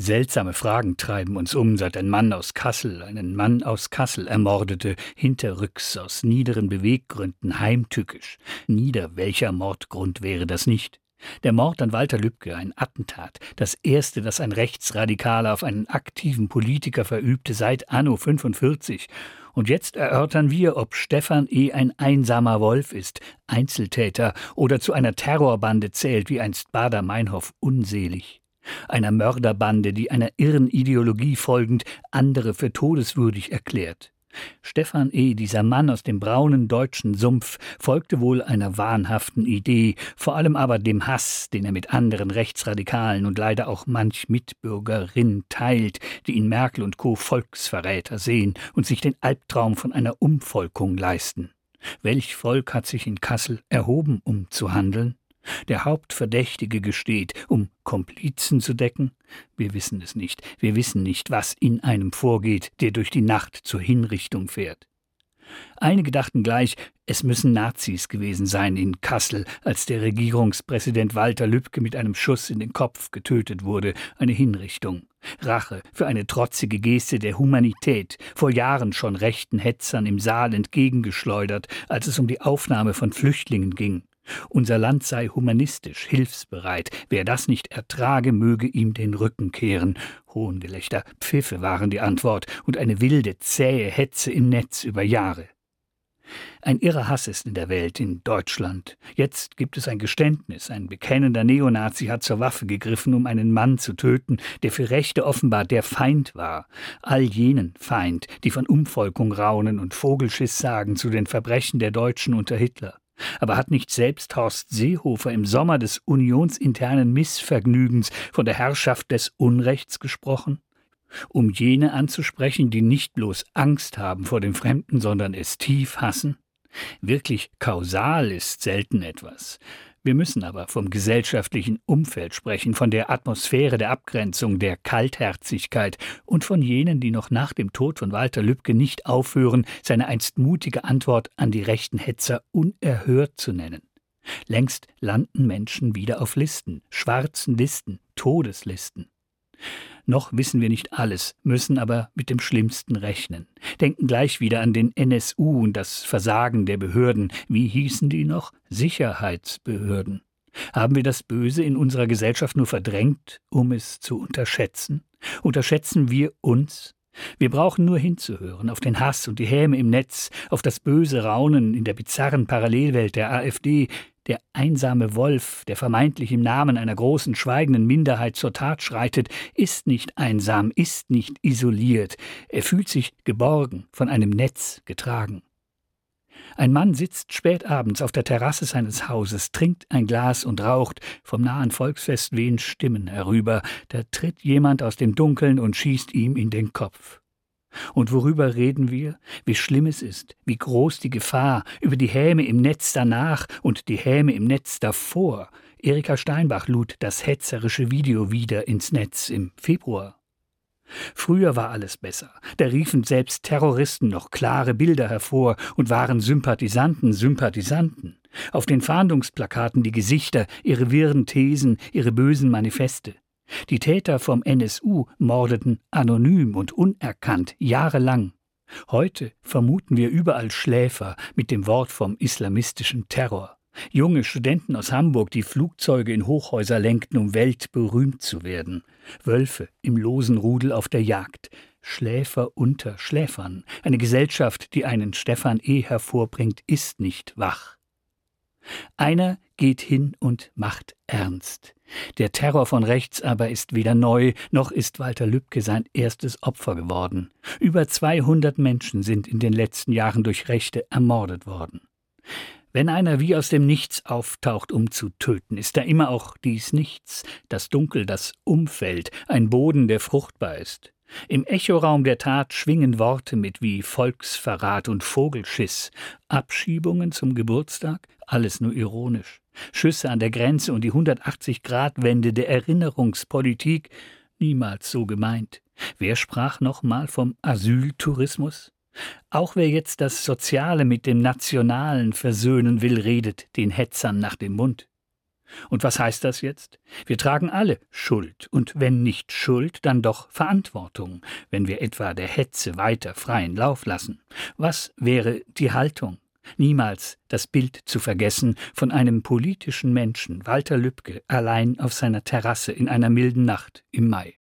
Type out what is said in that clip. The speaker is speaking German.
Seltsame Fragen treiben uns seit ein Mann aus Kassel einen Mann aus Kassel ermordete, hinterrücks aus niederen Beweggründen, heimtückisch. Nieder welcher Mordgrund wäre das nicht? Der Mord an Walter Lübcke, ein Attentat, das erste, das ein Rechtsradikaler auf einen aktiven Politiker verübte seit Anno 45. Und jetzt erörtern wir, ob Stefan E. ein einsamer Wolf ist, Einzeltäter oder zu einer Terrorbande zählt, wie einst Baader-Meinhof unselig. Einer Mörderbande, die einer irren Ideologie folgend andere für todeswürdig erklärt. Stefan E., dieser Mann aus dem braunen deutschen Sumpf, folgte wohl einer wahnhaften Idee, vor allem aber dem Hass, den er mit anderen Rechtsradikalen und leider auch manch Mitbürgerin teilt, die in Merkel und Co. Volksverräter sehen und sich den Albtraum von einer Umvolkung leisten. Welch Volk hat sich in Kassel erhoben, um zu handeln? Der Hauptverdächtige gesteht, um Komplizen zu decken? Wir wissen es nicht. Wir wissen nicht, was in einem vorgeht, der durch die Nacht zur Hinrichtung fährt. Einige dachten gleich, es müssen Nazis gewesen sein in Kassel, als der Regierungspräsident Walter Lübcke mit einem Schuss in den Kopf getötet wurde, eine Hinrichtung. Rache für eine trotzige Geste der Humanität, vor Jahren schon rechten Hetzern im Saal entgegengeschleudert, als es um die Aufnahme von Flüchtlingen ging. Unser Land sei humanistisch, hilfsbereit. Wer das nicht ertrage, möge ihm den Rücken kehren. Hohngelächter, Pfiffe waren die Antwort und eine wilde, zähe Hetze im Netz über Jahre. Ein irrer Hass ist in der Welt, in Deutschland. Jetzt gibt es ein Geständnis. Ein bekennender Neonazi hat zur Waffe gegriffen, um einen Mann zu töten, der für Rechte offenbar der Feind war. All jenen Feind, die von Umvolkung raunen und Vogelschiss sagen zu den Verbrechen der Deutschen unter Hitler. Aber hat nicht selbst Horst Seehofer im Sommer des unionsinternen Missvergnügens von der Herrschaft des Unrechts gesprochen? Um jene anzusprechen, die nicht bloß Angst haben vor dem Fremden, sondern es tief hassen? Wirklich kausal ist selten etwas. Wir müssen aber vom gesellschaftlichen Umfeld sprechen, von der Atmosphäre der Abgrenzung, der Kaltherzigkeit und von jenen, die noch nach dem Tod von Walter Lübcke nicht aufhören, seine einst mutige Antwort an die rechten Hetzer unerhört zu nennen. Längst landen Menschen wieder auf Listen, schwarzen Listen, Todeslisten. Noch wissen wir nicht alles, müssen aber mit dem Schlimmsten rechnen. Denken gleich wieder an den NSU und das Versagen der Behörden. Wie hießen die noch? Sicherheitsbehörden. Haben wir das Böse in unserer Gesellschaft nur verdrängt, um es zu unterschätzen? Unterschätzen wir uns? Wir brauchen nur hinzuhören auf den Hass und die Häme im Netz, auf das böse Raunen in der bizarren Parallelwelt der AfD. Der einsame Wolf, der vermeintlich im Namen einer großen, schweigenden Minderheit zur Tat schreitet, ist nicht einsam, ist nicht isoliert. Er fühlt sich geborgen, von einem Netz getragen. Ein Mann sitzt spät abends auf der Terrasse seines Hauses, trinkt ein Glas und raucht. Vom nahen Volksfest wehen Stimmen herüber. Da tritt jemand aus dem Dunkeln und schießt ihm in den Kopf. Und worüber reden wir? Wie schlimm es ist, wie groß die Gefahr, über die Häme im Netz danach und die Häme im Netz davor. Erika Steinbach lud das hetzerische Video wieder ins Netz im Februar. Früher war alles besser. Da riefen selbst Terroristen noch klare Bilder hervor und waren Sympathisanten. Auf den Fahndungsplakaten die Gesichter, ihre wirren Thesen, ihre bösen Manifeste. Die Täter vom NSU mordeten anonym und unerkannt jahrelang. Heute vermuten wir überall Schläfer mit dem Wort vom islamistischen Terror. Junge Studenten aus Hamburg, die Flugzeuge in Hochhäuser lenkten, um weltberühmt zu werden. Wölfe im losen Rudel auf der Jagd. Schläfer unter Schläfern. Eine Gesellschaft, die einen Stefan E. hervorbringt, ist nicht wach. Einer geht hin und macht ernst. Der Terror von rechts aber ist weder neu, noch ist Walter Lübcke sein erstes Opfer geworden. Über 200 Menschen sind in den letzten Jahren durch Rechte ermordet worden. Wenn einer wie aus dem Nichts auftaucht, um zu töten, ist da immer auch dies Nichts, das Dunkel, das Umfeld, ein Boden, der fruchtbar ist. Im Echoraum der Tat schwingen Worte mit wie Volksverrat und Vogelschiss, Abschiebungen zum Geburtstag, alles nur ironisch, Schüsse an der Grenze und die 180-Grad-Wende der Erinnerungspolitik, niemals so gemeint. Wer sprach noch mal vom Asyltourismus? Auch wer jetzt das Soziale mit dem Nationalen versöhnen will, redet den Hetzern nach dem Mund. Und was heißt das jetzt? Wir tragen alle Schuld, und wenn nicht Schuld, dann doch Verantwortung, wenn wir etwa der Hetze weiter freien Lauf lassen. Was wäre die Haltung? Niemals das Bild zu vergessen von einem politischen Menschen, Walter Lübcke, allein auf seiner Terrasse in einer milden Nacht im Mai.